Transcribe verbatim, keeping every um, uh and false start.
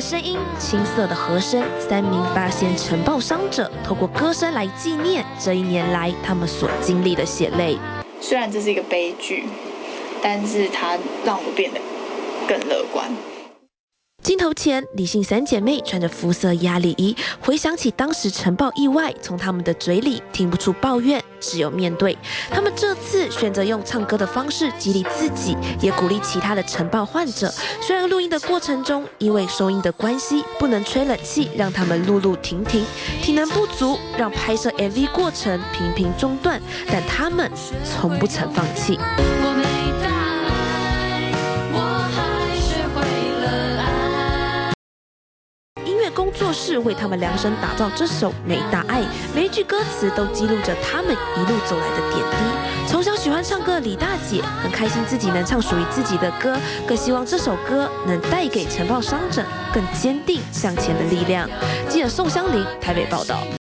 声音，青涩的和声，三名八仙晨报伤者透过歌声来纪念这一年来他们所经历的血泪。 虽然这是一个悲剧，但是它让我变得更乐观。 镜头前，李姓三姐妹穿着肤色压力衣，回想起当时晨报意外，从她们的嘴里听不出抱怨，只有面对。她们这次选择用唱歌的方式激励自己，也鼓励其他的晨报患者。虽然录音的过程中因为收音的关系不能吹冷气，让他们录录停停，体能不足让拍摄 M V 过程频频中断，但他们从不曾放弃。工作室为他们量身打造这首《没大爱》，每一句歌词都记录着他们一路走来的点滴。从小喜欢唱歌的李大姐很开心自己能唱属于自己的歌，更希望这首歌能带给晨报伤者更坚定向前的力量。记者宋香玲台北报道。